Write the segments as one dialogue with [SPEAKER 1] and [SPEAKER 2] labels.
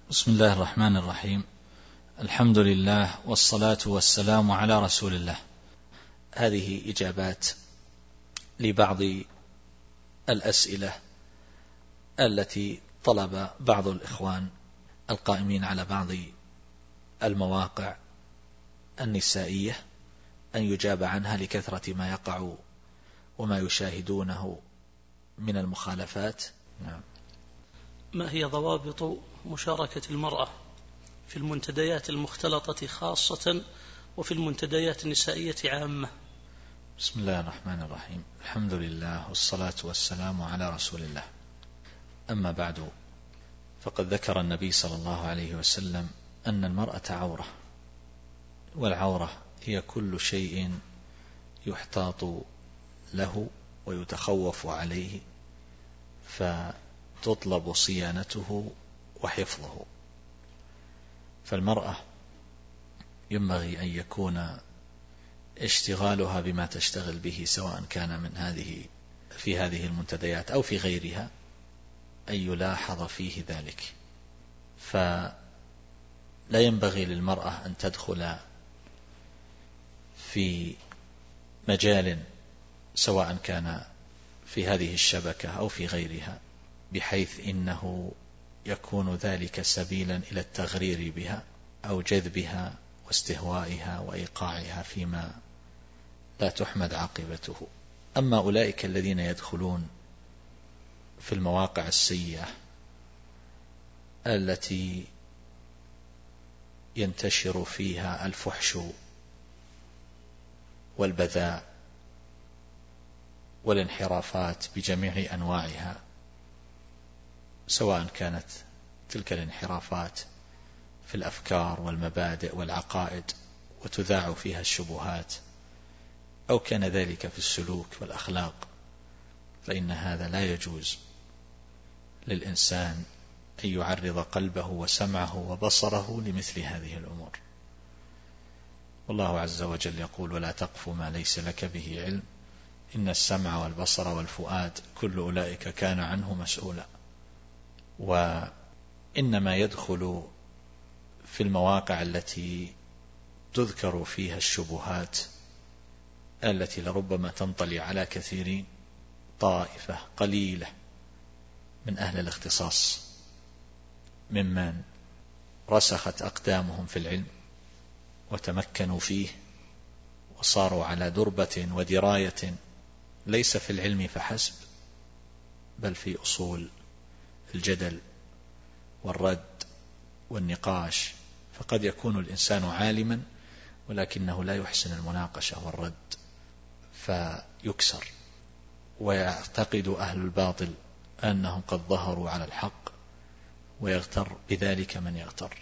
[SPEAKER 1] بسم الله الرحمن الرحيم. الحمد لله والصلاة والسلام على رسول الله. هذه إجابات لبعض الأسئلة التي طلب بعض الإخوان القائمين على بعض المواقع النسائية أن يجاب عنها لكثرة ما يقع وما يشاهدونه من المخالفات. نعم.
[SPEAKER 2] ما هي ضوابط مشاركة المرأة في المنتديات المختلطة خاصة وفي المنتديات النسائية عامة؟
[SPEAKER 1] بسم الله الرحمن الرحيم. الحمد لله والصلاة والسلام على رسول الله. أما بعد، فقد ذكر النبي صلى الله عليه وسلم أن المرأة عورة، والعورة هي كل شيء يحتاط له ويتخوف عليه فتطلب صيانته وحفظه. فالمرأة ينبغي أن يكون اشتغالها بما تشتغل به، سواء كان في هذه المنتديات أو في غيرها، أن يلاحظ فيه ذلك. فلا ينبغي للمرأة أن تدخل في مجال سواء كان في هذه الشبكة أو في غيرها بحيث إنه يكون ذلك سبيلا إلى التغرير بها أو جذبها واستهوائها وإيقاعها فيما لا تحمد عاقبته. أما أولئك الذين يدخلون في المواقع السيئة التي ينتشر فيها الفحش والبذاء والانحرافات بجميع أنواعها، سواء كانت تلك الانحرافات في الأفكار والمبادئ والعقائد وتذاع فيها الشبهات، أو كان ذلك في السلوك والأخلاق، فإن هذا لا يجوز للإنسان أن يعرض قلبه وسمعه وبصره لمثل هذه الأمور. والله عز وجل يقول: ولا تقف ما ليس لك به علم إن السمع والبصر والفؤاد كل أولئك كان عنه مسؤولا. وإنما يدخل في المواقع التي تذكر فيها الشبهات التي لربما تنطلي على كثيرين طائفة قليلة من أهل الاختصاص ممن رسخت أقدامهم في العلم وتمكنوا فيه وصاروا على دربة ودراية ليس في العلم فحسب، بل في أصول الجدل والرد والنقاش. فقد يكون الإنسان عالما ولكنه لا يحسن المناقشة والرد فيكسر، ويعتقد أهل الباطل أنهم قد ظهروا على الحق ويغتر بذلك من يغتر.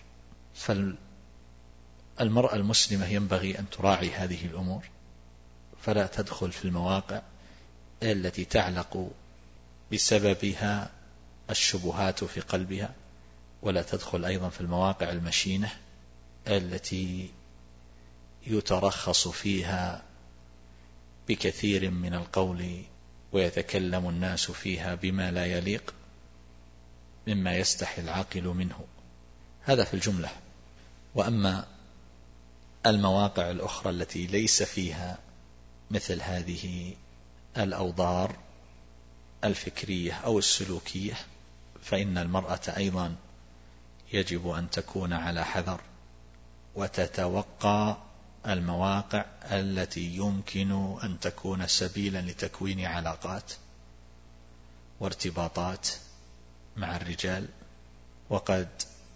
[SPEAKER 1] فالمرأة المسلمة ينبغي أن تراعي هذه الأمور، فلا تدخل في المواقع التي تعلق بسببها الشبهات في قلبها، ولا تدخل أيضا في المواقع المشينة التي يترخص فيها بكثير من القول ويتكلم الناس فيها بما لا يليق مما يستحي العاقل منه. هذا في الجملة. وأما المواقع الأخرى التي ليس فيها مثل هذه الأوضار الفكرية أو السلوكية، فإن المرأة أيضا يجب أن تكون على حذر وتتوقع المواقع التي يمكن أن تكون سبيلا لتكوين علاقات وارتباطات مع الرجال، وقد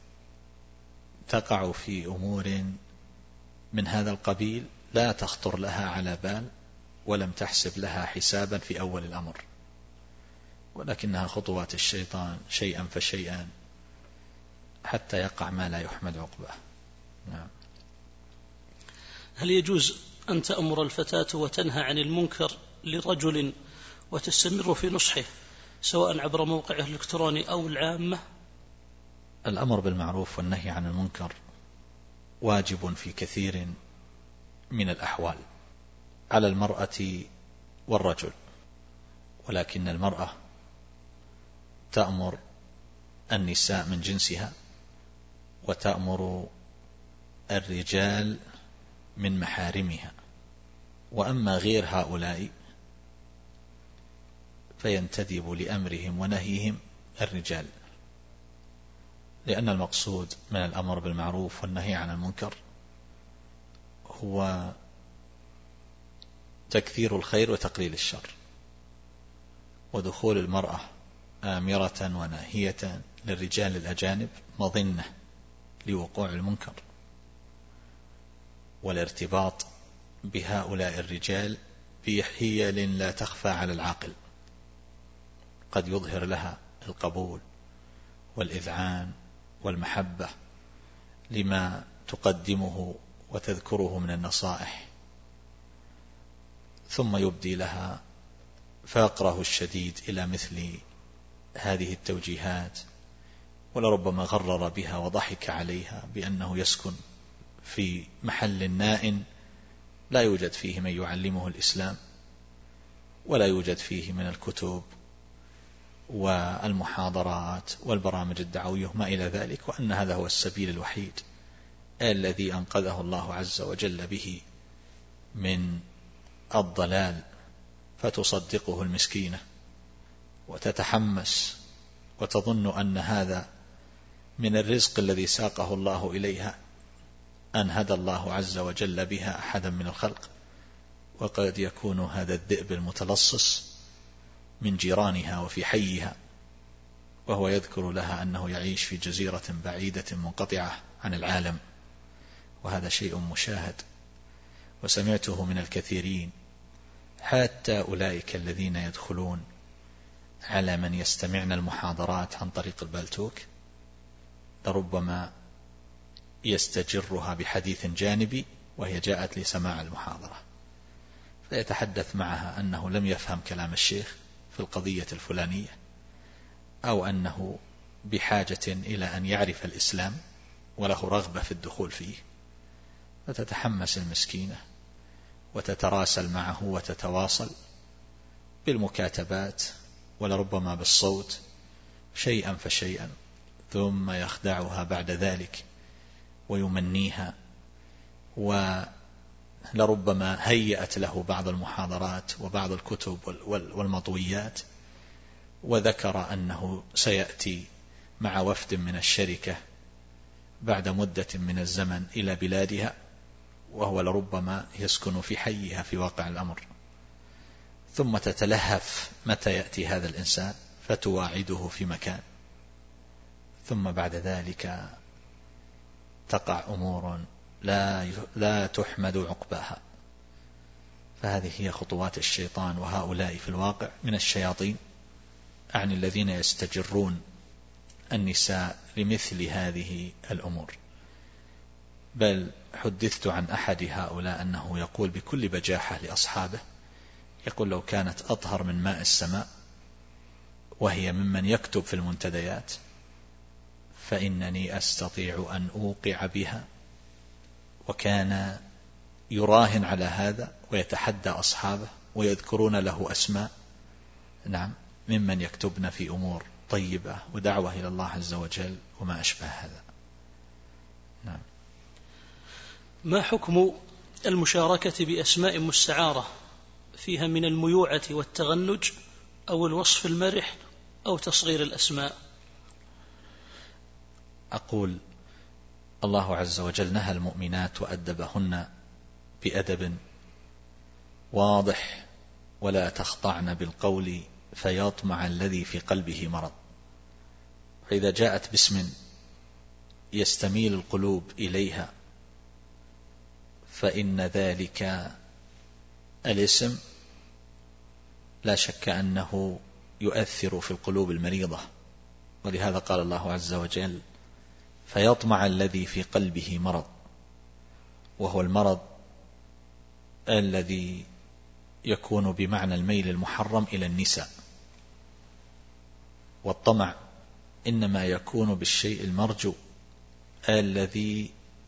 [SPEAKER 1] تقع في أمور من هذا القبيل لا تخطر لها على بال ولم تحسب لها حسابا في أول الأمر، ولكنها خطوات الشيطان شيئا فشيئا حتى يقع ما لا يحمد عقباه. نعم.
[SPEAKER 2] هل يجوز أن تأمر الفتاة وتنهى عن المنكر لرجل وتستمر في نصحه سواء عبر موقعه الإلكتروني أو العامة؟
[SPEAKER 1] الأمر بالمعروف والنهي عن المنكر واجب في كثير من الأحوال على المرأة والرجل، ولكن المرأة تأمر النساء من جنسها وتأمر الرجال من محارمها. وأما غير هؤلاء فينتدب لأمرهم ونهيهم الرجال، لأن المقصود من الأمر بالمعروف والنهي عن المنكر هو تكثير الخير وتقليل الشر، ودخول المرأة آمرة وناهية للرجال الأجانب مظنة لوقوع المنكر، والارتباط بهؤلاء الرجال بحيل لا تخفى على العاقل، قد يظهر لها القبول والإذعان والمحبة لما تقدمه وتذكره من النصائح، ثم يبدي لها فاقره الشديد إلى مثل هذه التوجيهات، ولربما غرر بها وضحك عليها بأنه يسكن في محل نائٍ لا يوجد فيه من يعلمه الإسلام، ولا يوجد فيه من الكتب والمحاضرات والبرامج الدعوية ما إلى ذلك، وأن هذا هو السبيل الوحيد الذي أنقذه الله عز وجل به من الضلال، فتصدقه المسكينة وتتحمس وتظن أن هذا من الرزق الذي ساقه الله إليها، أن هدى الله عز وجل بها أحدا من الخلق، وقد يكون هذا الذئب المتلصص من جيرانها وفي حيها، وهو يذكر لها أنه يعيش في جزيرة بعيدة منقطعة عن العالم، وهذا شيء مشاهد وسمعته من الكثيرين، حتى أولئك الذين يدخلون على من يستمعن المحاضرات عن طريق البالتوك لربما يستجرها بحديث جانبي وهي جاءت لسماع المحاضرة، فيتحدث معها أنه لم يفهم كلام الشيخ في القضية الفلانية، أو أنه بحاجة إلى أن يعرف الإسلام وله رغبة في الدخول فيه، فتتحمس المسكينة وتتراسل معه وتتواصل بالمكاتبات ولربما بالصوت شيئا فشيئا، ثم يخدعها بعد ذلك ويمنيها، ولربما هيأت له بعض المحاضرات وبعض الكتب والمطويات، وذكر أنه سيأتي مع وفد من الشركة بعد مدة من الزمن إلى بلادها، وهو لربما يسكن في حيها في واقع الأمر، ثم تتلهف متى يأتي هذا الإنسان فتواعده في مكان، ثم بعد ذلك تقع أمور لا تحمد عقباها. فهذه هي خطوات الشيطان، وهؤلاء في الواقع من الشياطين، عن الذين يستجرون النساء لمثل هذه الأمور. بل حدثت عن أحد هؤلاء أنه يقول بكل بجاحة لأصحابه، يقول لو كانت أطهر من ماء السماء وهي ممن يكتب في المنتديات فإنني أستطيع أن أوقع بها. وكان يراهن على هذا ويتحدى أصحابه ويذكرون له أسماء، نعم، ممن يكتبن في أمور طيبة ودعوة إلى الله عز وجل وما أشبه هذا. نعم.
[SPEAKER 2] ما حكم المشاركة بأسماء مستعارة فيها من الميوعة والتغنج أو الوصف المرح أو تصغير الأسماء؟
[SPEAKER 1] أقول الله عز وجل نهى المؤمنات وأدبهن بأدب واضح: ولا تخضعن بالقول فيطمع الذي في قلبه مرض. فإذا جاءت باسم يستميل القلوب إليها فإن ذلك الاسم لا شك أنه يؤثر في القلوب المريضة، ولهذا قال الله عز وجل: فيطمع الذي في قلبه مرض، وهو المرض الذي يكون بمعنى الميل المحرم إلى النساء، والطمع إنما يكون بالشيء المرجو الذي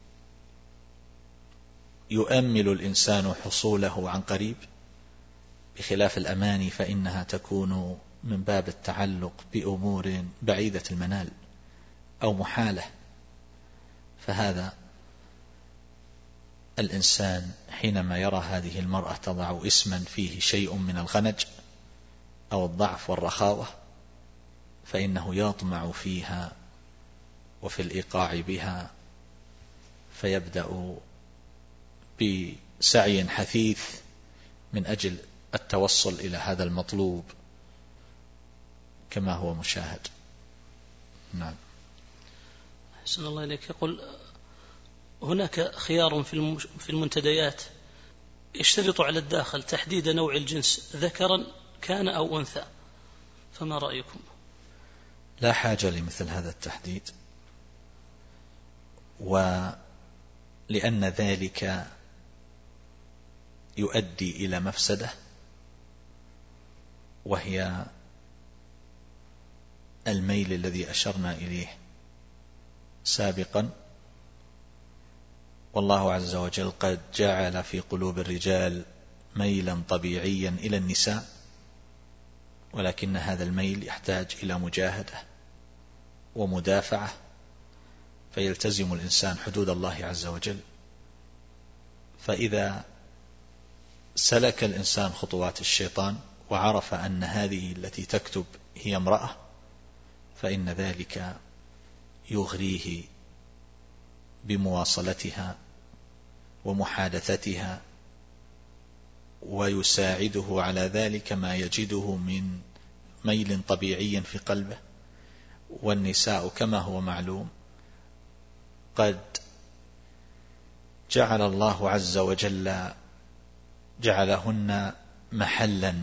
[SPEAKER 1] يؤمل الإنسان حصوله عن قريب، بخلاف الأماني فإنها تكون من باب التعلق بأمور بعيدة المنال أو محالة. فهذا الإنسان حينما يرى هذه المرأة تضع اسما فيه شيء من الغنج أو الضعف والرخاوة فإنه يطمع فيها وفي الإيقاع بها، فيبدأ بسعي حثيث من أجل التوصل إلى هذا المطلوب كما هو مشاهد. نعم.
[SPEAKER 2] أحسن الله إليك. يقول هناك خيار في المنتديات يشترط على الداخل تحديد نوع الجنس ذكرا كان أو أنثى، فما رأيكم؟
[SPEAKER 1] لا حاجة لمثل هذا التحديد، ولأن ذلك يؤدي إلى مفسدة، وهي الميل الذي أشرنا إليه سابقا. والله عز وجل قد جعل في قلوب الرجال ميلا طبيعيا إلى النساء، ولكن هذا الميل يحتاج إلى مجاهدة ومدافعة، فيلتزم الإنسان حدود الله عز وجل. فإذا سلك الإنسان خطوات الشيطان وعرف أن هذه التي تكتب هي امرأة، فإن ذلك يغريه بمواصلتها ومحادثتها، ويساعده على ذلك ما يجده من ميل طبيعي في قلبه. والنساء كما هو معلوم قد جعل الله عز وجل جعلهن محلا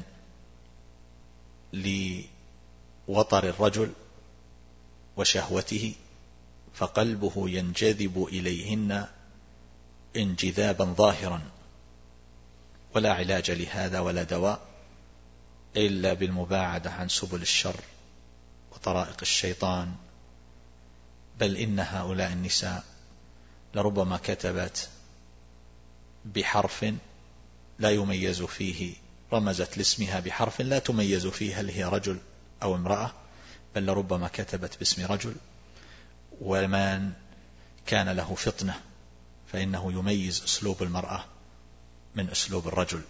[SPEAKER 1] لوطر الرجل وشهوته، فقلبه ينجذب إليهن انجذابا ظاهرا، ولا علاج لهذا ولا دواء إلا بالمباعدة عن سبل الشر وطرائق الشيطان. بل إن هؤلاء النساء لربما كتبت بحرف لا يميز فيه، رمزت لاسمها بحرف لا تميز فيه هل هي رجل أو امرأة، بل لربما كتبت باسم رجل. ومن كان له فطنة فإنه يميز أسلوب المرأة من أسلوب الرجل،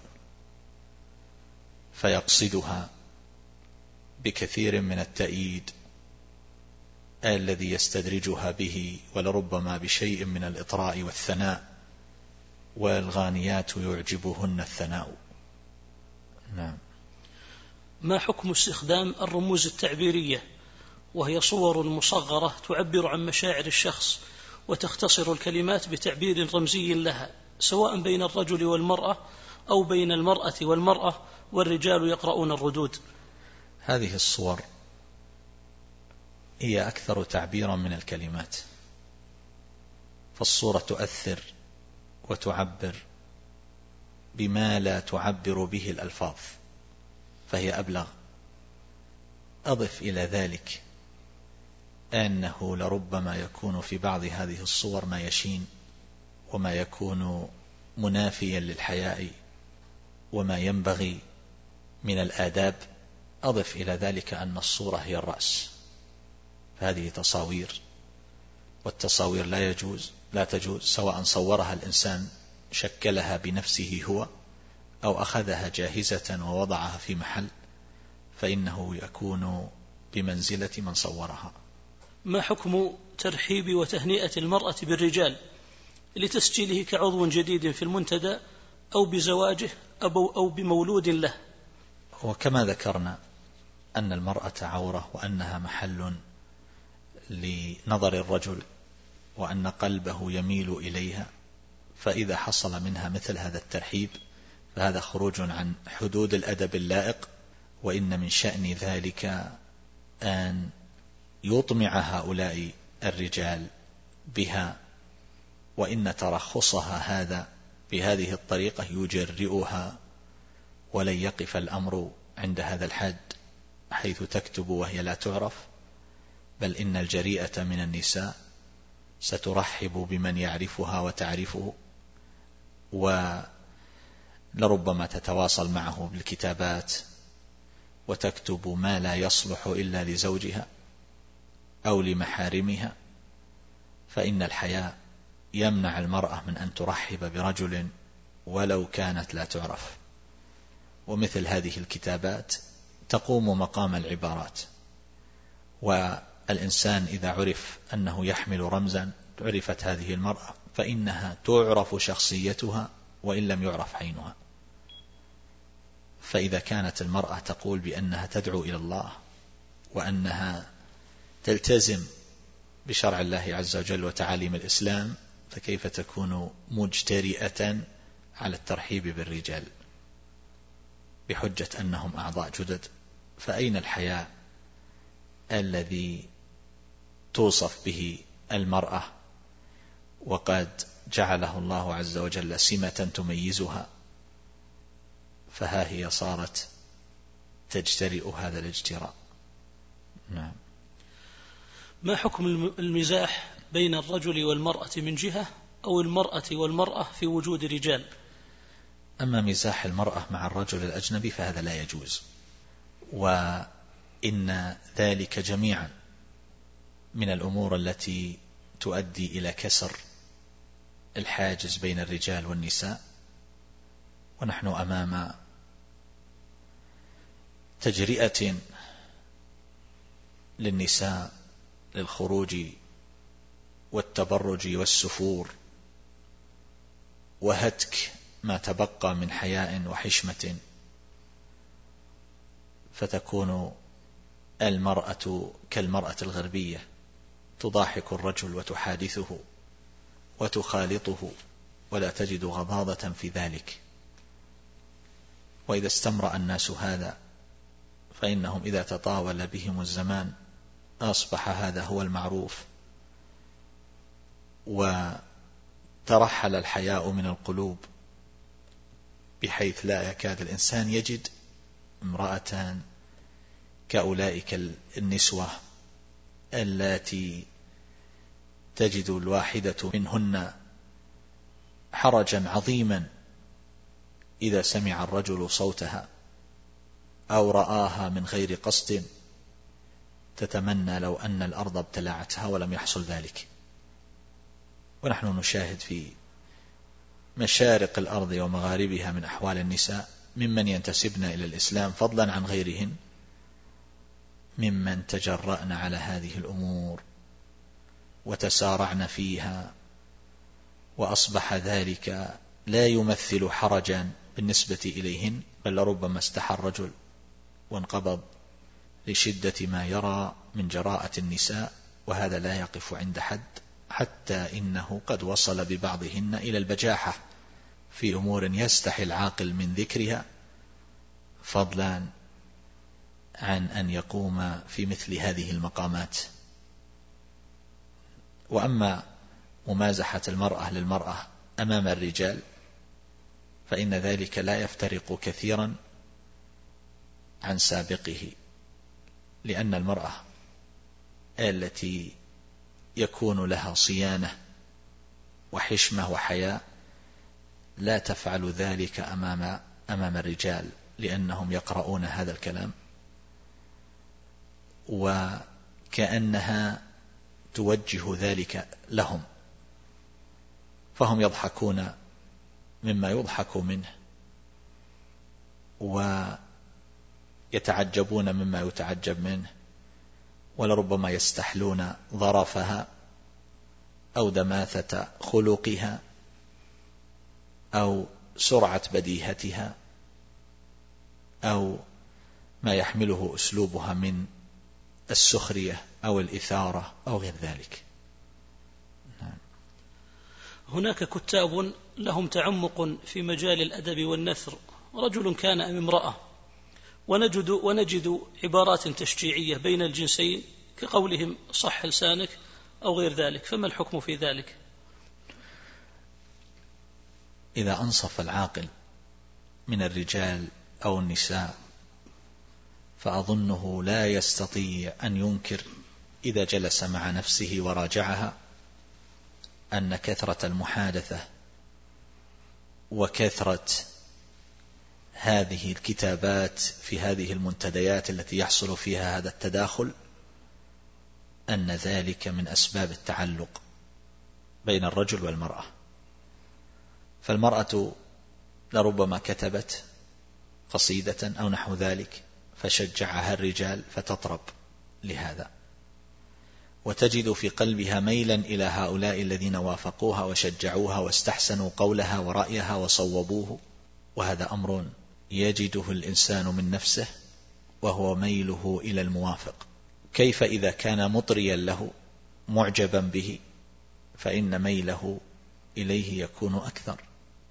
[SPEAKER 1] فيقصدها بكثير من التأييد الذي يستدرجها به، ولربما بشيء من الإطراء والثناء، والغانيات يعجبهن الثناء. نعم.
[SPEAKER 2] ما حكم استخدام الرموز التعبيرية وهي صور مصغرة تعبر عن مشاعر الشخص وتختصر الكلمات بتعبير رمزي لها، سواء بين الرجل والمرأة أو بين المرأة والمرأة والرجال يقرؤون الردود؟
[SPEAKER 1] هذه الصور هي أكثر تعبيرا من الكلمات، فالصورة تؤثر وتعبر بما لا تعبر به الألفاظ، فهي أبلغ. أضف إلى ذلك أنه لربما يكون في بعض هذه الصور ما يشين وما يكون منافيا للحياء وما ينبغي من الآداب. أضف إلى ذلك أن الصورة هي الرأس، فهذه تصاوير، والتصاوير لا تجوز سواء صورها الإنسان شكلها بنفسه هو أو أخذها جاهزة ووضعها في محل، فإنه يكون بمنزلة من صورها.
[SPEAKER 2] ما حكم ترحيب وتهنئة المرأة بالرجال لتسجيله كعضو جديد في المنتدى أو بزواجه أو بمولود له؟
[SPEAKER 1] وكما ذكرنا أن المرأة عورة وأنها محل لنظر الرجل وأن قلبه يميل إليها، فإذا حصل منها مثل هذا الترحيب فهذا خروج عن حدود الأدب اللائق، وإن من شأن ذلك أن يطمع هؤلاء الرجال بها، وإن ترخصها هذا بهذه الطريقة يجرئها، ولن يقف الأمر عند هذا الحد حيث تكتب وهي لا تعرف، بل إن الجريئة من النساء سترحب بمن يعرفها وتعرفه، ولربما تتواصل معه بالكتابات وتكتب ما لا يصلح إلا لزوجها أو لمحارمها، فإن الحياء يمنع المرأة من أن ترحب برجل ولو كانت لا تعرف. ومثل هذه الكتابات تقوم مقام العبارات، والإنسان إذا عرف أنه يحمل رمزا عرفت هذه المرأة فإنها تعرف شخصيتها وإن لم يعرف عينها. فإذا كانت المرأة تقول بأنها تدعو إلى الله وأنها تلتزم بشرع الله عز وجل وتعاليم الإسلام، فكيف تكون مجترئة على الترحيب بالرجال بحجة أنهم أعضاء جدد؟ فأين الحياء الذي توصف به المرأة وقد جعله الله عز وجل سمة تميزها، فها هي صارت تجترئ هذا الاجتراء. نعم.
[SPEAKER 2] ما حكم المزاح بين الرجل والمرأة من جهة، أو المرأة والمرأة في وجود رجال؟
[SPEAKER 1] أما مزاح المرأة مع الرجل الأجنبي فهذا لا يجوز، وإن ذلك جميعا من الأمور التي تؤدي إلى كسر الحاجز بين الرجال والنساء. ونحن أمام تجرئة للنساء للخروج والتبرج والسفور وهتك ما تبقى من حياء وحشمة، فتكون المرأة كالمرأة الغربية تضاحك الرجل وتحادثه وتخالطه ولا تجد غضاضة في ذلك. وإذا استمرأ الناس هذا فإنهم إذا تطاول بهم الزمان أصبح هذا هو المعروف، وترحل الحياء من القلوب بحيث لا يكاد الإنسان يجد امرأة كأولئك النسوة التي تجد الواحدة منهن حرجا عظيما إذا سمع الرجل صوتها أو رآها من غير قصد، تتمنى لو أن الأرض ابتلعتها ولم يحصل ذلك. ونحن نشاهد في مشارق الأرض ومغاربها من أحوال النساء ممن ينتسبن إلى الإسلام فضلا عن غيرهن ممن تجرأن على هذه الأمور وتسارعن فيها، وأصبح ذلك لا يمثل حرجا بالنسبة إليهن، بل ربما استحى الرجل وانقبض لشدة ما يرى من جراءة النساء، وهذا لا يقف عند حد، حتى إنه قد وصل ببعضهن إلى البجاحة في أمور يستحي العاقل من ذكرها، فضلا عن أن يقوم في مثل هذه المقامات. وأما ممازحة المرأة للمرأة أمام الرجال فإن ذلك لا يفترق كثيرا عن سابقه، لأن المرأة التي يكون لها صيانة وحشمة وحياء لا تفعل ذلك أمام الرجال، لأنهم يقرؤون هذا الكلام وكأنها توجه ذلك لهم، فهم يضحكون مما يضحك منه ويتعجبون مما يتعجب منه، ولربما يستحلون ظرفها أو دماثة خلقها أو سرعة بديهتها أو ما يحمله أسلوبها من السخرية أو الإثارة أو غير ذلك.
[SPEAKER 2] هناك كتاب لهم تعمق في مجال الأدب والنثر، رجل كان أم امرأة، ونجد عبارات تشجيعية بين الجنسين كقولهم صح لسانك أو غير ذلك، فما الحكم في ذلك؟
[SPEAKER 1] إذا أنصف العاقل من الرجال أو النساء فأظنه لا يستطيع أن ينكر إذا جلس مع نفسه وراجعها أن كثرة المحادثة وكثرة هذه الكتابات في هذه المنتديات التي يحصل فيها هذا التداخل أن ذلك من أسباب التعلق بين الرجل والمرأة. فالمرأة لربما كتبت قصيدة أو نحو ذلك فشجعها الرجال فتطرب لهذا، وتجد في قلبها ميلا إلى هؤلاء الذين وافقوها وشجعوها واستحسنوا قولها ورأيها وصوبوه، وهذا أمر يجده الإنسان من نفسه وهو ميله إلى الموافق. كيف إذا كان مطريا له معجبا به، فإن ميله إليه يكون أكثر.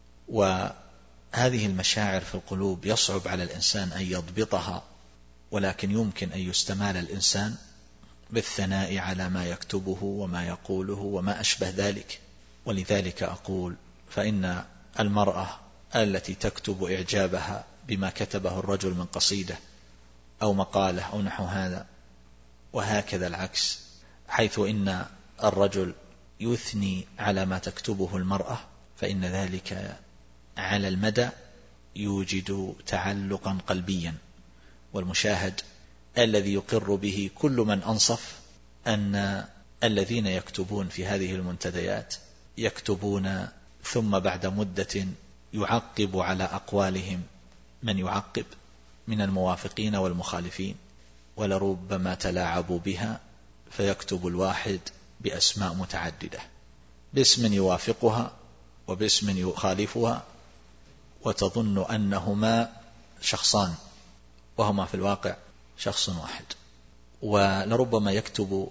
[SPEAKER 1] وهذه المشاعر في القلوب يصعب على الإنسان أن يضبطها، ولكن يمكن أن يستمال الإنسان بالثناء على ما يكتبه وما يقوله وما أشبه ذلك. ولذلك أقول فإن المرأة التي تكتب إعجابها بما كتبه الرجل من قصيدة أو مقالة أو نحو هذا، وهكذا العكس، حيث إن الرجل يثني على ما تكتبه المرأة، فإن ذلك على المدى يوجد تعلقا قلبيا. والمشاهد الذي يقر به كل من أنصف أن الذين يكتبون في هذه المنتديات يكتبون ثم بعد مدة يعقب على أقوالهم من يعقب من الموافقين والمخالفين، ولربما تلاعبوا بها فيكتب الواحد بأسماء متعددة، باسم يوافقها وباسم يخالفها، وتظن أنهما شخصان وهما في الواقع شخص واحد. ولربما يكتب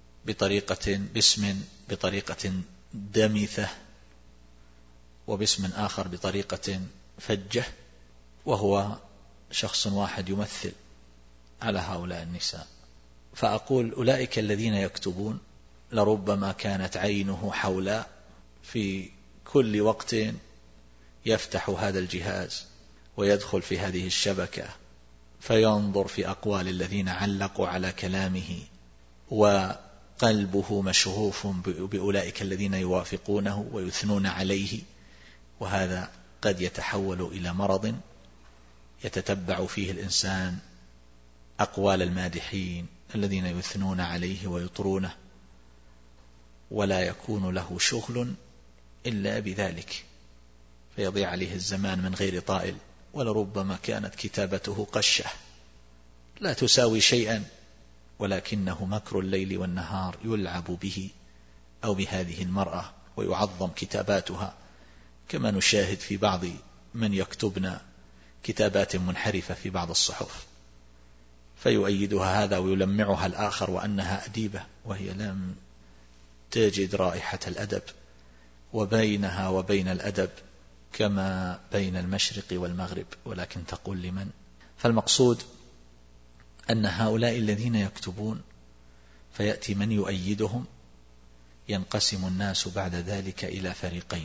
[SPEAKER 1] باسم بطريقة دمثة، وباسم آخر بطريقة فجة، وهو شخص واحد يمثل على هؤلاء النساء. فأقول أولئك الذين يكتبون لربما كانت عينه حولاء، في كل وقت يفتح هذا الجهاز ويدخل في هذه الشبكة فينظر في أقوال الذين علقوا على كلامه، وقلبه مشغوف بأولئك الذين يوافقونه ويثنون عليه. وهذا قد يتحول إلى مرض يتتبع فيه الإنسان أقوال المادحين الذين يثنون عليه ويطرونه، ولا يكون له شغل إلا بذلك، فيضيع عليه الزمان من غير طائل. ولربما كانت كتابته قشة لا تساوي شيئا، ولكنه مكر الليل والنهار يلعب به أو بهذه المرأة ويعظم كتاباتها، كما نشاهد في بعض من يكتبنا كتابات منحرفة في بعض الصحف، فيؤيدها هذا ويلمعها الآخر وأنها أديبة، وهي لم تجد رائحة الأدب، وبينها وبين الأدب كما بين المشرق والمغرب، ولكن تقول لمن؟ فالمقصود أن هؤلاء الذين يكتبون فيأتي من يؤيدهم، ينقسم الناس بعد ذلك إلى فريقين،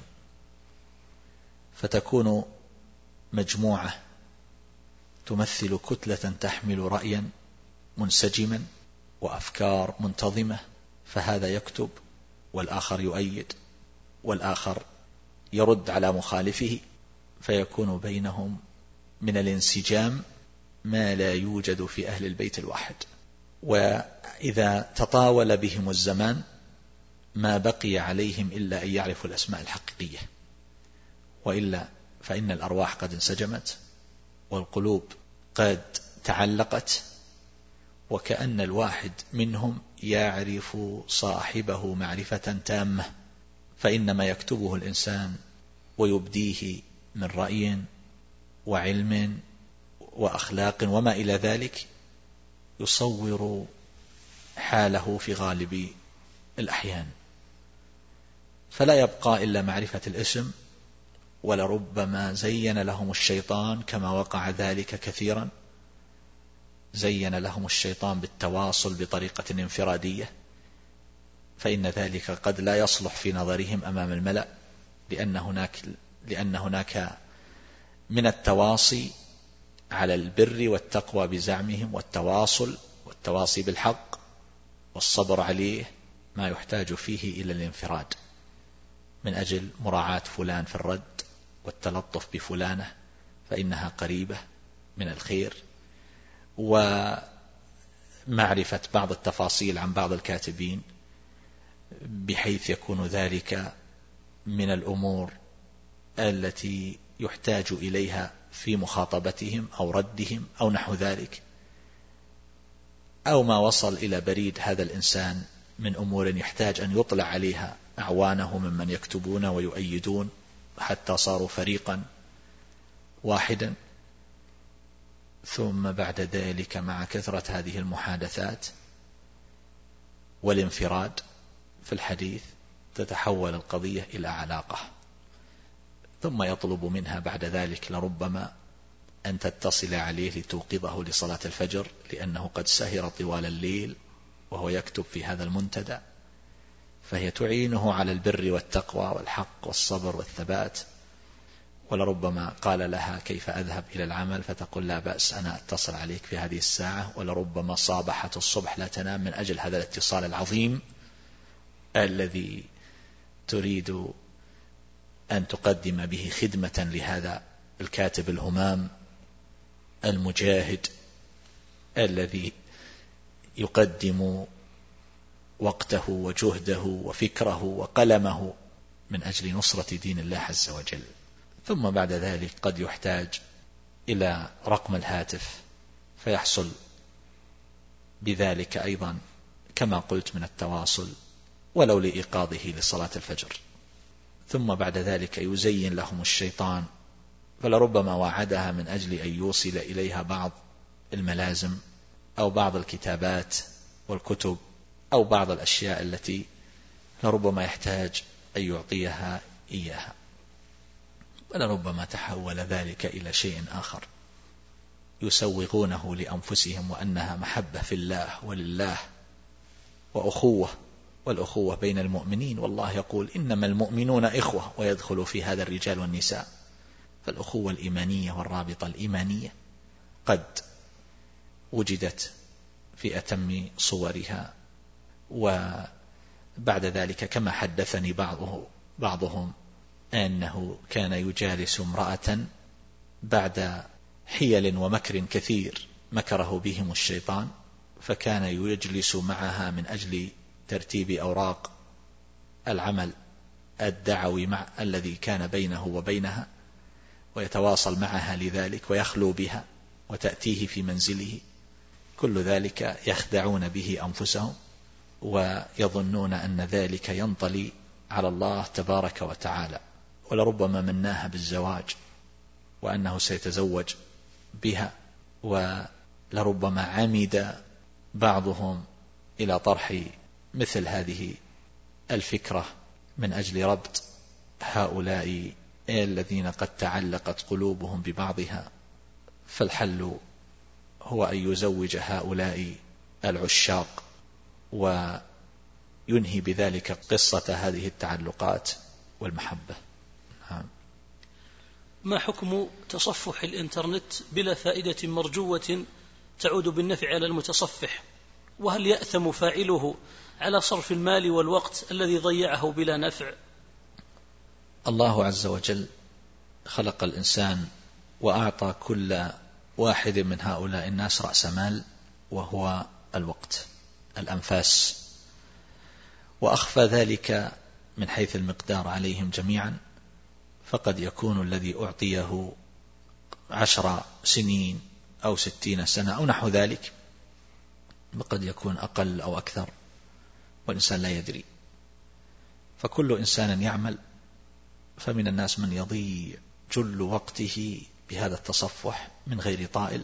[SPEAKER 1] فتكون مجموعة تمثل كتلة تحمل رأيا منسجما وأفكار منتظمة، فهذا يكتب والآخر يؤيد والآخر يرد على مخالفه، فيكون بينهم من الانسجام ما لا يوجد في أهل البيت الواحد. وإذا تطاول بهم الزمان ما بقي عليهم إلا أن يعرفوا الأسماء الحقيقية، وإلا فإن الأرواح قد انسجمت والقلوب قد تعلقت، وكأن الواحد منهم يعرف صاحبه معرفة تامة. فإن ما يكتبه الإنسان ويبديه من رأي وعلم وأخلاق وما إلى ذلك يصور حاله في غالب الأحيان، فلا يبقى إلا معرفة الاسم. ولربما زين لهم الشيطان، كما وقع ذلك كثيرا، زين لهم الشيطان بالتواصل بطريقة انفرادية، فإن ذلك قد لا يصلح في نظرهم أمام الملأ، لأن هناك من التواصي على البر والتقوى بزعمهم والتواصي بالحق والصبر عليه ما يحتاج فيه إلى الانفراد من أجل مراعاة فلان في الرد والتلطف بفلانة فإنها قريبة من الخير، ومعرفة بعض التفاصيل عن بعض الكاتبين بحيث يكون ذلك من الأمور التي يحتاج إليها في مخاطبتهم أو ردهم أو نحو ذلك، أو ما وصل إلى بريد هذا الإنسان من أمور يحتاج أن يطلع عليها أعوانه ممن يكتبون ويؤيدون حتى صاروا فريقا واحدا. ثم بعد ذلك مع كثرة هذه المحادثات والانفراد في الحديث تتحول القضية إلى علاقة، ثم يطلب منها بعد ذلك لربما أن تتصل عليه لتوقظه لصلاة الفجر، لأنه قد سهر طوال الليل وهو يكتب في هذا المنتدى، فهي تعينه على البر والتقوى والحق والصبر والثبات. ولربما قال لها كيف أذهب إلى العمل، فتقول لا بأس أنا أتصل عليك في هذه الساعة. ولربما صابحت الصبح لا تنام من أجل هذا الاتصال العظيم الذي تريد أن تقدم به خدمة لهذا الكاتب الهمام المجاهد الذي يقدم وقته وجهده وفكره وقلمه من أجل نصرة دين الله عز وجل. ثم بعد ذلك قد يحتاج إلى رقم الهاتف، فيحصل بذلك أيضا كما قلت من التواصل ولو لإيقاظه لصلاة الفجر. ثم بعد ذلك يزين لهم الشيطان، فلربما وعدها من أجل أن يوصل إليها بعض الملازم أو بعض الكتابات والكتب أو بعض الأشياء التي لربما يحتاج أن يعطيها إياها، ولربما تحول ذلك إلى شيء آخر يسوغونه لأنفسهم وأنها محبة في الله ولله وأخوة، والأخوة بين المؤمنين، والله يقول إنما المؤمنون إخوة، ويدخل في هذا الرجال والنساء. فالأخوة الإيمانية والرابطة الإيمانية قد وجدت في أتم صورها. وبعد ذلك كما حدثني بعضهم أنه كان يجالس امرأة بعد حيل ومكر كثير مكره بهم الشيطان، فكان يجلس معها من أجل ترتيب أوراق العمل الدعوي الذي كان بينه وبينها، ويتواصل معها لذلك ويخلو بها وتأتيه في منزله. كل ذلك يخدعون به أنفسهم ويظنون أن ذلك ينطلي على الله تبارك وتعالى. ولربما مناها بالزواج وأنه سيتزوج بها، ولربما عمد بعضهم إلى طرح مثل هذه الفكرة من أجل ربط هؤلاء الذين قد تعلقت قلوبهم ببعضها. فالحل هو أن يزوج هؤلاء العشاق وينهي بذلك قصة هذه التعلقات والمحبة.
[SPEAKER 2] ما حكم تصفح الإنترنت بلا فائدة مرجوة تعود بالنفع على المتصفح؟ وهل يأثم فاعله على صرف المال والوقت الذي ضيعه بلا نفع؟
[SPEAKER 1] الله عز وجل خلق الإنسان وأعطى كل واحد من هؤلاء الناس رأس مال، وهو الوقت، الأنفاس، وأخفى ذلك من حيث المقدار عليهم جميعا. فقد يكون الذي أعطيه 10 سنين أو 60 سنة أو نحو ذلك، وقد يكون أقل أو أكثر، والإنسان لا يدري. فكل إنسان يعمل، فمن الناس من يضيع جل وقته بهذا التصفح من غير طائل،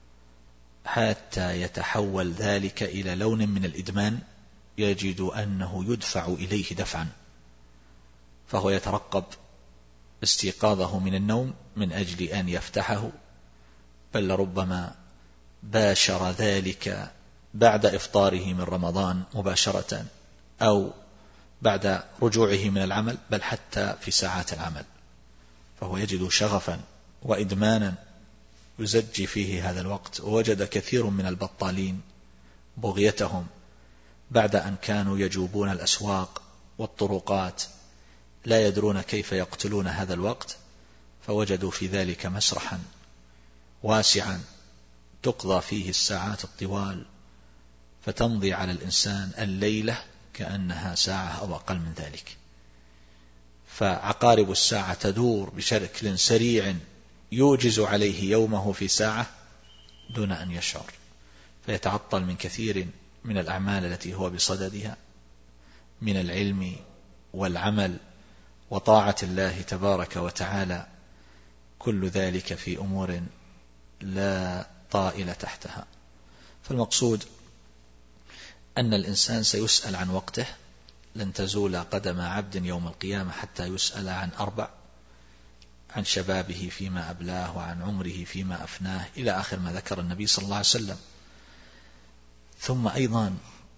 [SPEAKER 1] حتى يتحول ذلك إلى لون من الإدمان، يجد أنه يدفع إليه دفعا، فهو يترقب استيقاظه من النوم من أجل أن يفتحه، بل ربما باشر ذلك بعد إفطاره من رمضان مباشرة، أو بعد رجوعه من العمل، بل حتى في ساعات العمل، فهو يجد شغفا وإدمانا يزجي فيه هذا الوقت. ووجد كثير من البطالين بغيتهم بعد أن كانوا يجوبون الأسواق والطرقات لا يدرون كيف يقتلون هذا الوقت، فوجدوا في ذلك مسرحا واسعا تقضى فيه الساعات الطوال، فتمضي على الإنسان الليلة كأنها ساعة أو أقل من ذلك. فعقارب الساعة تدور بشكل سريع يوجز عليه يومه في ساعة دون أن يشعر، فيتعطل من كثير من الأعمال التي هو بصددها من العلم والعمل وطاعة الله تبارك وتعالى، كل ذلك في أمور لا طائل تحتها. فالمقصود أن الإنسان سيسأل عن وقته، لن تزول قدم عبد يوم القيامة حتى يسأل عن 4: عن شبابه فيما أبلاه، وعن عمره فيما أفناه، إلى آخر ما ذكر النبي صلى الله عليه وسلم. ثم أيضا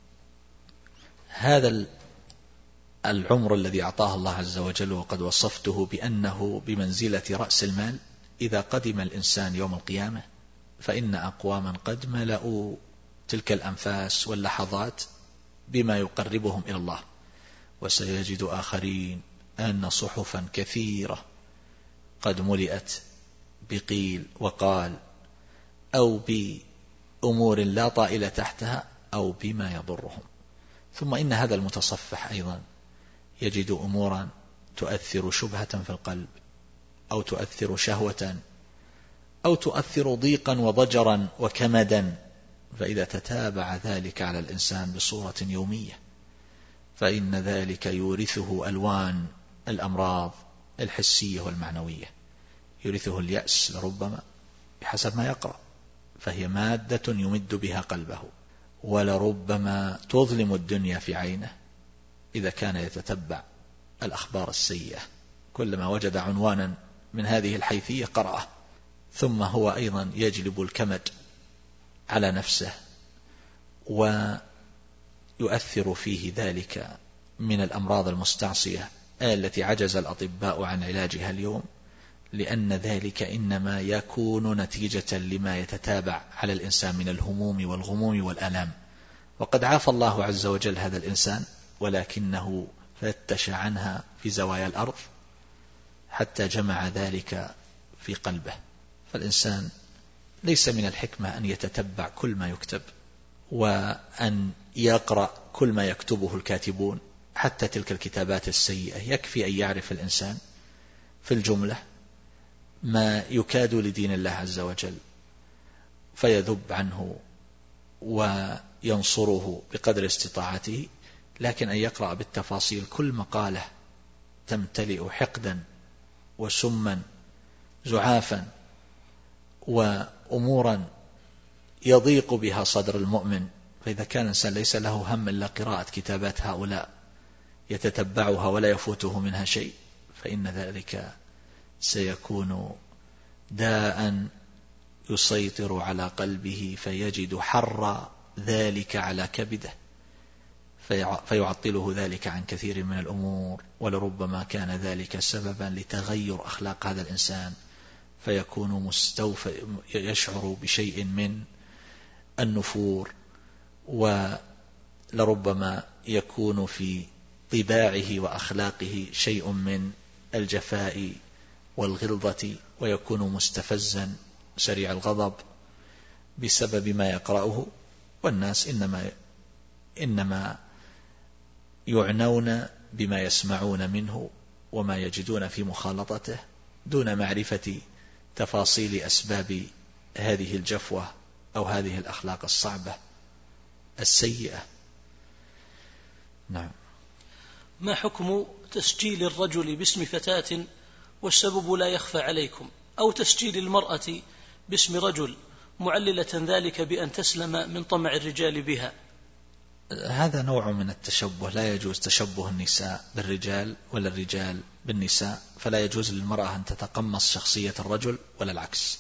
[SPEAKER 1] هذا العمر الذي أعطاه الله عز وجل وقد وصفته بأنه بمنزلة رأس المال، إذا قدم الإنسان يوم القيامة فإن أقواما قد ملأوا تلك الأنفاس واللحظات بما يقربهم إلى الله، وسيجد آخرين أن صحفا كثيرة قد ملئت بقيل وقال، أو بأمور لا طائلة تحتها، أو بما يضرهم. ثم إن هذا المتصفح أيضا يجد أمورا تؤثر شبهة في القلب، أو تؤثر شهوة، أو تؤثر ضيقا وضجرا وكمدا، فإذا تتابع ذلك على الإنسان بصورة يومية فإن ذلك يورثه ألوان الأمراض الحسية والمعنوية. يورثه اليأس لربما بحسب ما يقرأ، فهي مادة يمد بها قلبه، ولربما تظلم الدنيا في عينه إذا كان يتتبع الأخبار السيئة، كلما وجد عنوانا من هذه الحيثية قرأه. ثم هو أيضا يجلب الكمد على نفسه، ويؤثر فيه ذلك من الأمراض المستعصية التي عجز الأطباء عن علاجها اليوم، لأن ذلك إنما يكون نتيجة لما يتتابع على الإنسان من الهموم والغموم والآلام. وقد عافى الله عز وجل هذا الإنسان، ولكنه فتش عنها في زوايا الأرض حتى جمع ذلك في قلبه. فالإنسان ليس من الحكمة أن يتتبع كل ما يكتب، وأن يقرأ كل ما يكتبه الكاتبون، حتى تلك الكتابات السيئة. يكفي أن يعرف الإنسان في الجملة ما يكاد لدين الله عز وجل فيذب عنه وينصره بقدر استطاعته، لكن أن يقرأ بالتفاصيل كل مقالة تمتلئ حقدا وسما زعافا وأمورا يضيق بها صدر المؤمن. فإذا كان الإنسان ليس له هم إلا قراءة كتابات هؤلاء يتتبعها ولا يفوته منها شيء، فإن ذلك سيكون داء يسيطر على قلبه، فيجد حر ذلك على كبده، فيعطله ذلك عن كثير من الأمور. ولربما كان ذلك سببا لتغير أخلاق هذا الإنسان، فيكون يشعر بشيء من النفور، ولربما يكون في طباعه وأخلاقه شيء من الجفاء والغلظة، ويكون مستفزا سريع الغضب بسبب ما يقرأه. والناس إنما يعنون بما يسمعون منه وما يجدون في مخالطته، دون معرفة تفاصيل أسباب هذه الجفوة أو هذه الأخلاق الصعبة السيئة. نعم.
[SPEAKER 2] ما حكم تسجيل الرجل باسم فتاة والسبب لا يخفى عليكم، أو تسجيل المرأة باسم رجل معللة ذلك بأن تسلم من طمع الرجال بها؟
[SPEAKER 1] هذا نوع من التشبه، لا يجوز تشبه النساء بالرجال ولا الرجال بالنساء، فلا يجوز للمرأة أن تتقمص شخصية الرجل ولا العكس.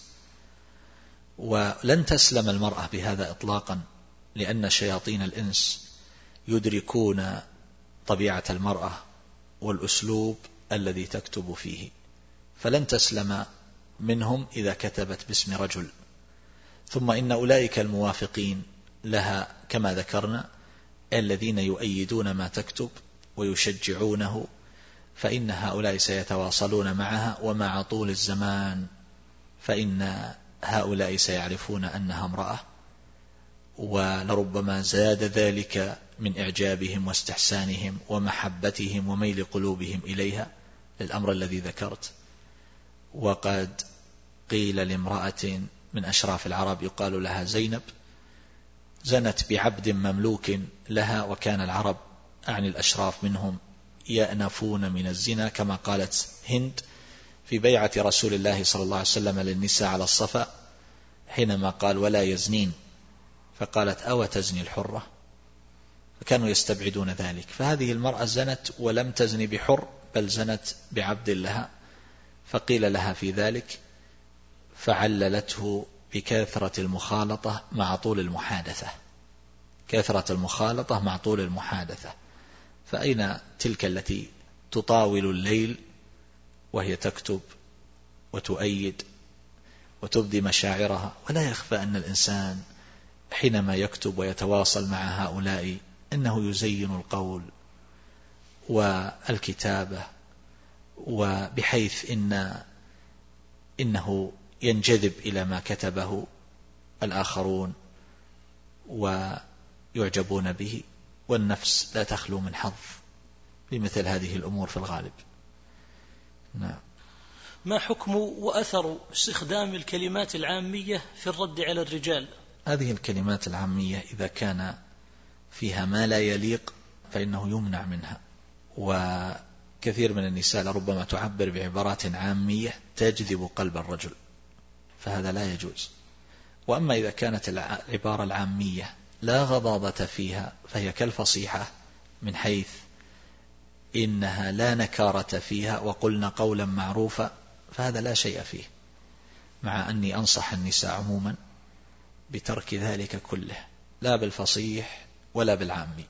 [SPEAKER 1] ولن تسلم المرأة بهذا إطلاقا، لأن شياطين الإنس يدركون طبيعة المرأة والأسلوب الذي تكتب فيه، فلن تسلم منهم إذا كتبت باسم رجل. ثم إن أولئك الموافقين لها كما ذكرنا الذين يؤيدون ما تكتب ويشجعونه، فإن هؤلاء سيتواصلون معها، ومع طول الزمان فإن هؤلاء سيعرفون أنها امرأة، ولربما زاد ذلك من إعجابهم واستحسانهم ومحبتهم وميل قلوبهم إليها للأمر الذي ذكرت. وقد قيل لامرأة من أشراف العرب يقال لها زينب زنت بعبد مملوك لها، وكان العرب أعني الأشراف منهم يأنفون من الزنا، كما قالت هند في بيعة رسول الله صلى الله عليه وسلم للنساء على الصفا حينما قال ولا يزنين، فقالت أو تزني الحرة، فكانوا يستبعدون ذلك. فهذه المرأة زنت ولم تزني بحر بل زنت بعبد لها، فقيل لها في ذلك فعللته بكثرة المخالطة مع طول المحادثة، كثرة المخالطة مع طول المحادثة. فأين تلك التي تطاول الليل وهي تكتب وتؤيد وتبدي مشاعرها؟ ولا يخفى أن الإنسان حينما يكتب ويتواصل مع هؤلاء إنه يزين القول والكتابة، وبحيث إنه ينجذب إلى ما كتبه الآخرون ويعجبون به، والنفس لا تخلو من حظ بمثل هذه الأمور في الغالب. نعم.
[SPEAKER 2] ما حكم وأثر استخدام الكلمات العامية في الرد على الرجال؟
[SPEAKER 1] هذه الكلمات العامية إذا كان فيها ما لا يليق فإنه يمنع منها، وكثير من النساء لربما تعبر بعبارات عامية تجذب قلب الرجل، فهذا لا يجوز. وأما إذا كانت العبارة العامية لا غضاضة فيها فهي كالفصيحة من حيث إنها لا نكارة فيها وقلنا قولا معروفا، فهذا لا شيء فيه، مع أني أنصح النساء عموما بترك ذلك كله، لا بالفصيح ولا بالعامي.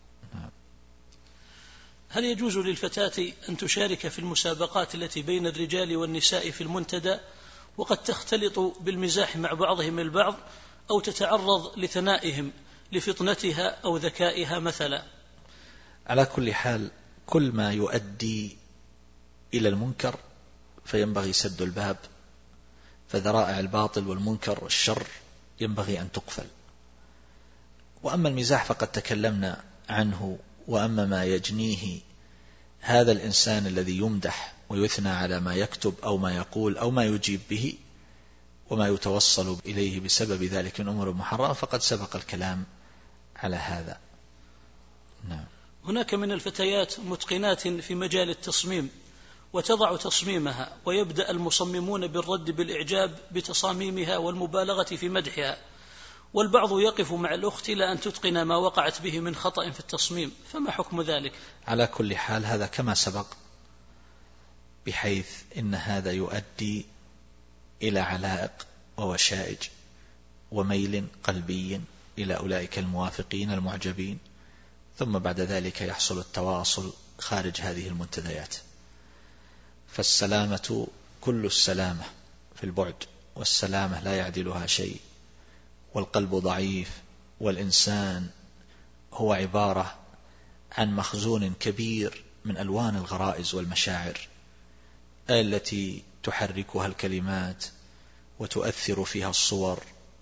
[SPEAKER 2] هل يجوز للفتاة أن تشارك في المسابقات التي بين الرجال والنساء في المنتدى وقد تختلط بالمزاح مع بعضهم البعض، أو تتعرض لثنائهم لفطنتها أو ذكائها مثلا؟
[SPEAKER 1] على كل حال كل ما يؤدي إلى المنكر فينبغي سد الباب، فذرائع الباطل والمنكر والشر ينبغي أن تقفل. وأما المزاح فقد تكلمنا عنه، وأما ما يجنيه هذا الإنسان الذي يمدح ويثنى على ما يكتب أو ما يقول أو ما يجيب به وما يتوصل إليه بسبب ذلك من أمور محرمة فقد سبق الكلام على هذا. نعم.
[SPEAKER 2] هناك من الفتيات متقنات في مجال التصميم وتضع تصميمها، ويبدأ المصممون بالرد بالإعجاب بتصاميمها والمبالغة في مدحها، والبعض يقف مع الأخت إلى أن تتقن ما وقعت به من خطأ في التصميم، فما حكم ذلك؟
[SPEAKER 1] على كل حال هذا كما سبق، بحيث إن هذا يؤدي إلى علائق ووشائج وميل قلبي إلى أولئك الموافقين المعجبين، ثم بعد ذلك يحصل التواصل خارج هذه المنتديات. فالسلامة كل السلامة في البعد، والسلامة لا يعدلها شيء، والقلب ضعيف، والإنسان هو عبارة عن مخزون كبير من ألوان الغرائز والمشاعر التي تحركها الكلمات وتؤثر فيها الصور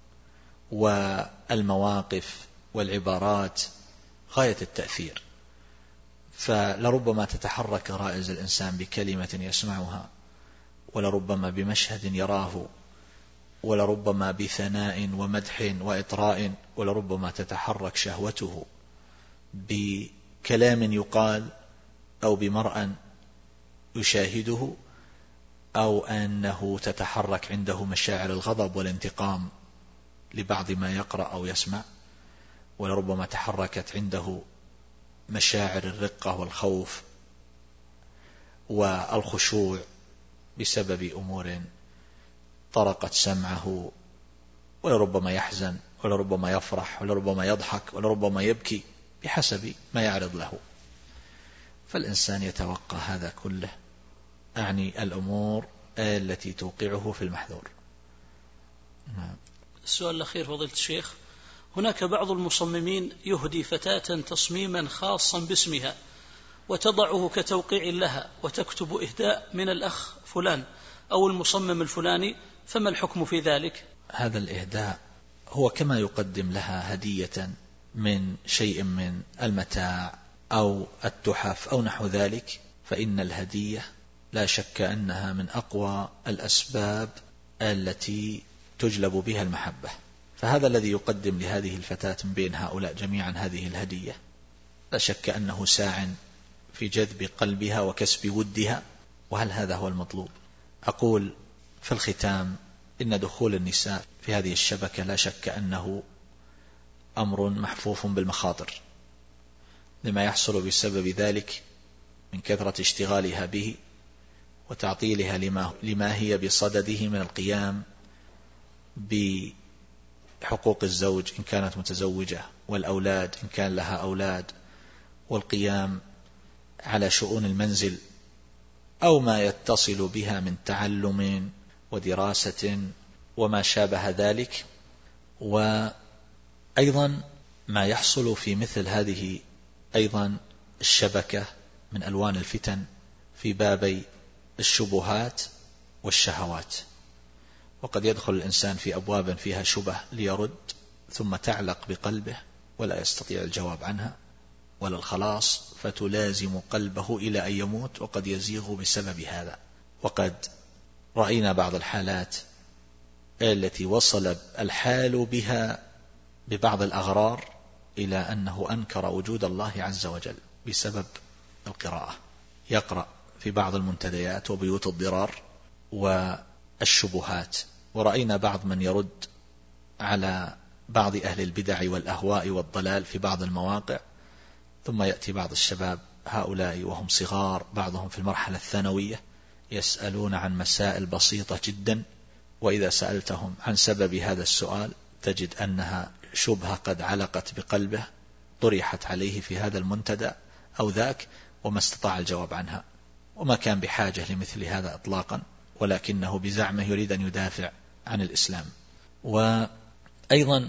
[SPEAKER 1] والمواقف والعبارات غاية التأثير. فلربما تتحرك غرائز الإنسان بكلمة يسمعها، ولربما بمشهد يراه، ولربما بثناء ومدح وإطراء، ولربما تتحرك شهوته بكلام يقال أو بمرأى يشاهده، أو أنه تتحرك عنده مشاعر الغضب والانتقام لبعض ما يقرأ أو يسمع، ولربما تحركت عنده مشاعر الرقة والخوف والخشوع بسبب أمور طرقت سمعه، ولربما يحزن، ولربما يفرح، ولربما يضحك، ولربما يبكي بحسب ما يعرض له. فالإنسان يتوقع هذا كله، أعني الأمور التي توقعه في المحذور. نعم.
[SPEAKER 2] السؤال الأخير فضيلة الشيخ، هناك بعض المصممين يهدي فتاة تصميما خاصا باسمها وتضعه كتوقيع لها وتكتب إهداء من الأخ فلان أو المصمم الفلاني، فما الحكم في ذلك؟
[SPEAKER 1] هذا الإهداء هو كما يقدم لها هدية من شيء من المتاع أو التحف أو نحو ذلك، فإن الهدية لا شك أنها من أقوى الأسباب التي تجلب بها المحبة. فهذا الذي يقدم لهذه الفتاة من بين هؤلاء جميعا هذه الهدية لا شك أنه ساع في جذب قلبها وكسب ودها، وهل هذا هو المطلوب؟ أقول في الختام إن دخول النساء في هذه الشبكة لا شك أنه أمر محفوف بالمخاطر، لما يحصل بسبب ذلك من كثرة اشتغالها به وتعطيلها لما هي بصدده من القيام بحقوق الزوج إن كانت متزوجة، والأولاد إن كان لها أولاد، والقيام على شؤون المنزل أو ما يتصل بها من تعلم ودراسة وما شابه ذلك. وأيضا ما يحصل في مثل هذه أيضا الشبكة من ألوان الفتن في بابي الشبهات والشهوات، وقد يدخل الإنسان في أبواب فيها شبه ليرد ثم تعلق بقلبه ولا يستطيع الجواب عنها ولا الخلاص، فتلازم قلبه إلى أن يموت وقد يزيغ بسبب هذا. وقد رأينا بعض الحالات التي وصل الحال بها ببعض الأغرار إلى أنه أنكر وجود الله عز وجل بسبب القراءة، يقرأ في بعض المنتديات وبيوت الضرار والشبهات. ورأينا بعض من يرد على بعض أهل البدع والأهواء والضلال في بعض المواقع، ثم يأتي بعض الشباب هؤلاء وهم صغار، بعضهم في المرحلة الثانوية، يسألون عن مسائل بسيطة جدا، وإذا سألتهم عن سبب هذا السؤال تجد أنها شبهة قد علقت بقلبه طرحت عليه في هذا المنتدى أو ذاك وما استطاع الجواب عنها، وما كان بحاجة لمثل هذا إطلاقا، ولكنه بزعمه يريد أن يدافع عن الإسلام. وأيضا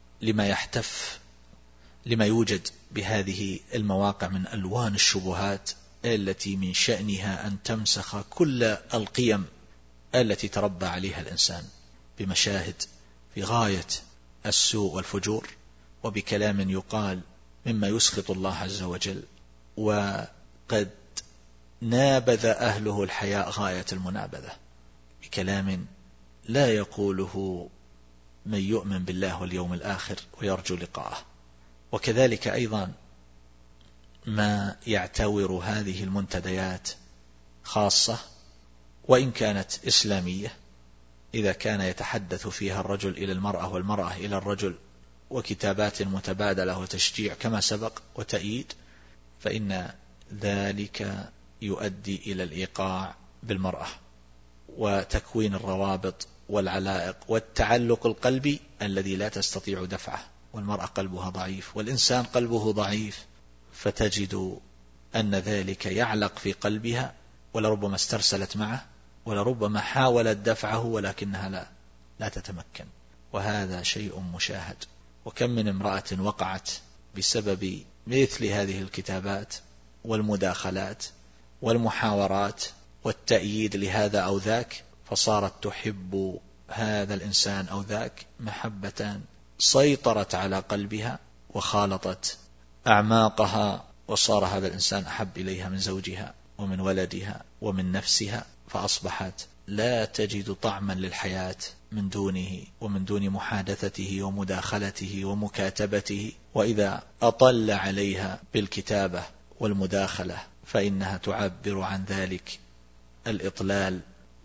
[SPEAKER 1] لما يوجد بهذه المواقع من ألوان الشبهات التي من شأنها أن تمسخ كل القيم التي تربى عليها الإنسان بمشاهد في غاية السوء والفجور، وبكلام يقال مما يسخط الله عز وجل، وقد نابذ أهله الحياء غاية المنابذة بكلام لا يقوله من يؤمن بالله واليوم الآخر ويرجو لقاءه. وكذلك أيضا ما يعتور هذه المنتديات خاصة وإن كانت إسلامية، إذا كان يتحدث فيها الرجل إلى المرأة والمرأة إلى الرجل، وكتابات متبادلة وتشجيع كما سبق وتأييد، فإن ذلك يؤدي إلى الإيقاع بالمرأة وتكوين الروابط والعلائق والتعلق القلبي الذي لا تستطيع دفعه، والمرأة قلبها ضعيف والإنسان قلبه ضعيف، فتجد أن ذلك يعلق في قلبها، ولربما استرسلت معه، ولربما حاولت دفعه ولكنها لا تتمكن، وهذا شيء مشاهد. وكم من امرأة وقعت بسبب مثل هذه الكتابات والمداخلات والمحاورات والتأييد لهذا أو ذاك، فصارت تحب هذا الإنسان أو ذاك محبة سيطرت على قلبها وخالطت أعماقها، وصار هذا الإنسان أحب إليها من زوجها ومن ولدها ومن نفسها، فأصبحت لا تجد طعما للحياة من دونه ومن دون محادثته ومداخلته ومكاتبته. وإذا أطل عليها بالكتابة والمداخلة فإنها تعبر عن ذلك الإطلال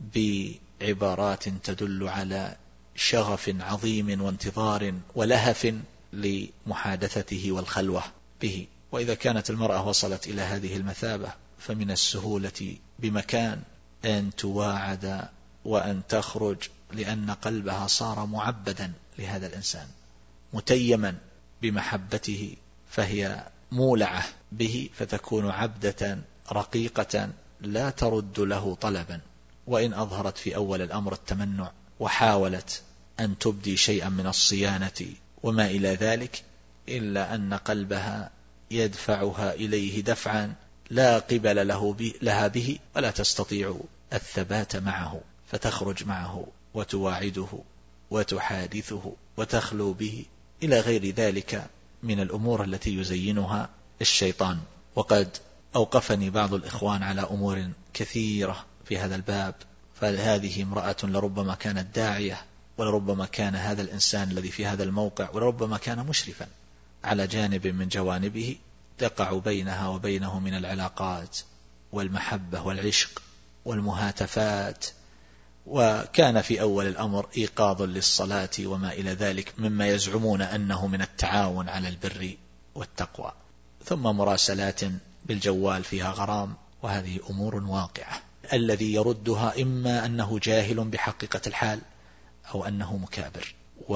[SPEAKER 1] بعبارات تدل على شغف عظيم وانتظار ولهف لمحادثته والخلوة به. وإذا كانت المرأة وصلت إلى هذه المثابة فمن السهولة بمكان أن تواعد وأن تخرج، لأن قلبها صار معبدا لهذا الإنسان متيما بمحبته، فهي مولعة به، فتكون عبدة رقيقة لا ترد له طلبا، وإن أظهرت في أول الأمر التمنع وحاولت أن تبدي شيئا من الصيانة وما إلى ذلك، إلا أن قلبها يدفعها إليه دفعا لا قبل لها به، ولا تستطيع الثبات معه، فتخرج معه وتواعده وتحادثه وتخلو به إلى غير ذلك من الأمور التي يزينها الشيطان. وقد أوقفني بعض الإخوان على أمور كثيرة في هذا الباب، فهذه امرأة لربما كانت داعية، ولربما كان هذا الإنسان الذي في هذا الموقع ولربما كان مشرفا على جانب من جوانبه تقع بينها وبينه من العلاقات والمحبة والعشق والمهاتفات، وكان في أول الأمر إيقاظ للصلاة وما إلى ذلك مما يزعمون أنه من التعاون على البر والتقوى، ثم مراسلات بالجوال فيها غرام، وهذه أمور واقعة. الذي يردها إما أنه جاهل بحقيقة الحال أو أنه مكابر.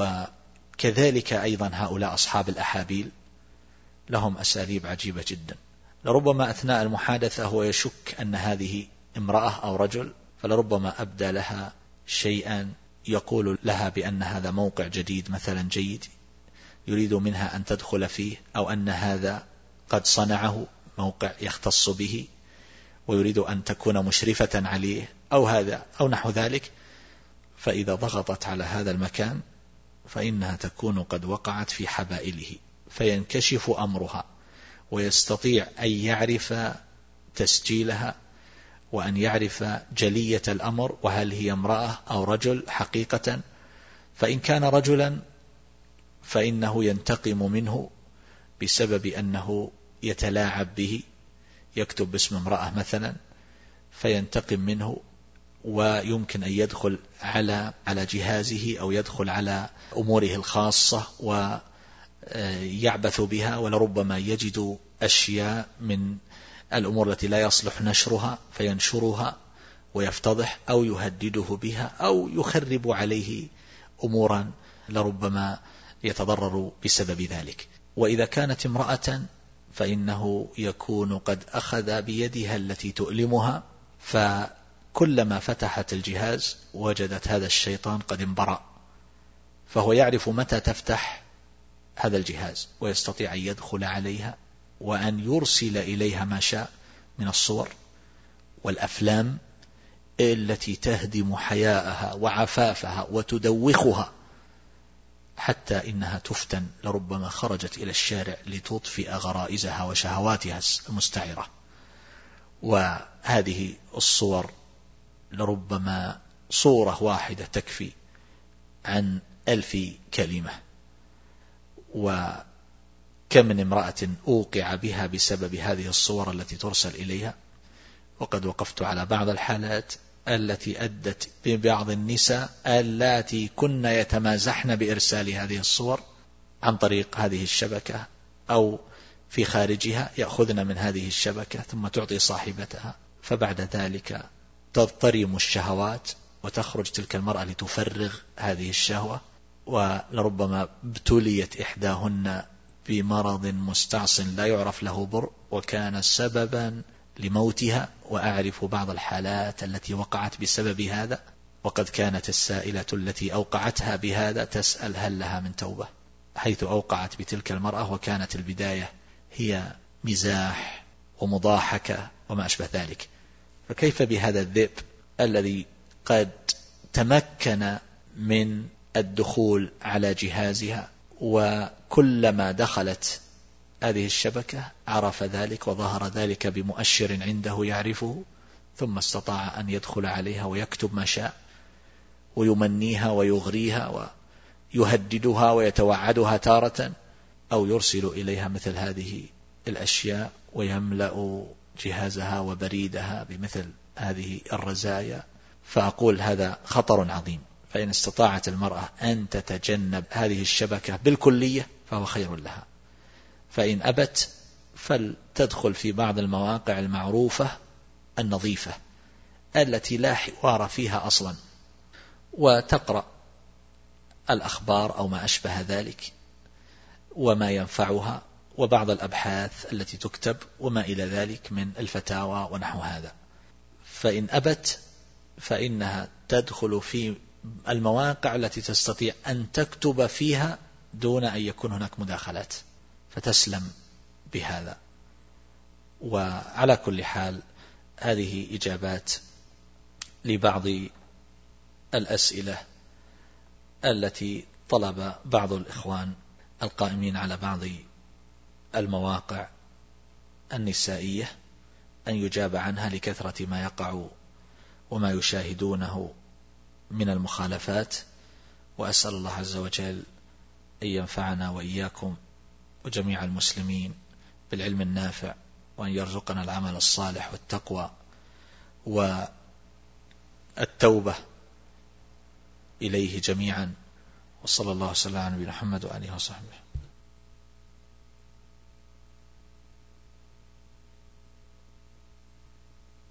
[SPEAKER 1] وكذلك أيضا هؤلاء أصحاب الأحابيل لهم أساليب عجيبة جدا. لربما أثناء المحادثة هو يشك أن هذه امرأة أو رجل، فلربما أبدى لها شيئا يقول لها بأن هذا موقع جديد مثلا جيد يريد منها أن تدخل فيه، أو أن هذا قد صنعه موقع يختص به ويريد أن تكون مشرفة عليه أو هذا أو نحو ذلك. فإذا ضغطت على هذا المكان فإنها تكون قد وقعت في حبائله، فينكشف أمرها ويستطيع أن يعرف تسجيلها وأن يعرف جلية الأمر، وهل هي امرأة أو رجل حقيقة. فإن كان رجلا فإنه ينتقم منه بسبب أنه يتلاعب به، يكتب باسم امرأة مثلا فينتقم منه، ويمكن أن يدخل على جهازه أو يدخل على أموره الخاصة ويعبث بها، ولربما يجد أشياء من الأمور التي لا يصلح نشرها فينشرها ويفتضح، أو يهدده بها، أو يخرب عليه أمورا لربما يتضرر بسبب ذلك. وإذا كانت امرأة فإنه يكون قد أخذ بيدها التي تؤلمها، فكلما فتحت الجهاز وجدت هذا الشيطان قد انبرأ، فهو يعرف متى تفتح هذا الجهاز ويستطيع أن يدخل عليها وأن يرسل إليها ما شاء من الصور والأفلام التي تهدم حياءها وعفافها وتدوخها، حتى إنها تفتن لربما خرجت إلى الشارع لتطفئ غرائزها وشهواتها المستعرة. وهذه الصور لربما صورة واحدة تكفي عن 1000 كلمة. وكم من امرأة أوقع بها بسبب هذه الصور التي ترسل إليها. وقد وقفت على بعض الحالات التي أدت ببعض النساء التي كن يتمازحن بإرسال هذه الصور عن طريق هذه الشبكة أو في خارجها، يأخذن من هذه الشبكة ثم تعطي صاحبتها، فبعد ذلك تضطرم الشهوات وتخرج تلك المرأة لتفرغ هذه الشهوة. ولربما ابتليت إحداهن بمرض مستعصٍ لا يعرف له بر، وكان سببا لموتها. وأعرف بعض الحالات التي وقعت بسبب هذا، وقد كانت السائلة التي أوقعتها بهذا تسأل هل لها من توبة، حيث أوقعت بتلك المرأة وكانت البداية هي مزاح ومضاحكة وما أشبه ذلك. فكيف بهذا الذئب الذي قد تمكن من الدخول على جهازها، وكلما دخلت هذه الشبكة عرف ذلك وظهر ذلك بمؤشر عنده يعرفه، ثم استطاع أن يدخل عليها ويكتب ما شاء ويمنيها ويغريها ويهددها ويتوعدها تارة، أو يرسل إليها مثل هذه الأشياء ويملأ جهازها وبريدها بمثل هذه الرزايا. فأقول هذا خطر عظيم. فإن استطاعت المرأة أن تتجنب هذه الشبكة بالكلية فهو خير لها، فإن أبت فلتدخل في بعض المواقع المعروفة النظيفة التي لا حوار فيها أصلا، وتقرأ الأخبار أو ما أشبه ذلك وما ينفعها وبعض الأبحاث التي تكتب وما إلى ذلك من الفتاوى ونحو هذا. فإن أبت فإنها تدخل في المواقع التي تستطيع أن تكتب فيها دون أن يكون هناك مداخلات، فتسلم بهذا. وعلى كل حال هذه إجابات لبعض الأسئلة التي طلب بعض الإخوان القائمين على بعض المواقع النسائية أن يجاب عنها لكثرة ما يقع وما يشاهدونه من المخالفات. وأسأل الله عز وجل أن ينفعنا وإياكم وجميع المسلمين بالعلم النافع، وأن يرزقنا العمل الصالح والتقوى والتوبة إليه جميعا. وصلى الله وسلم على نبينا محمد وآله وصحبه.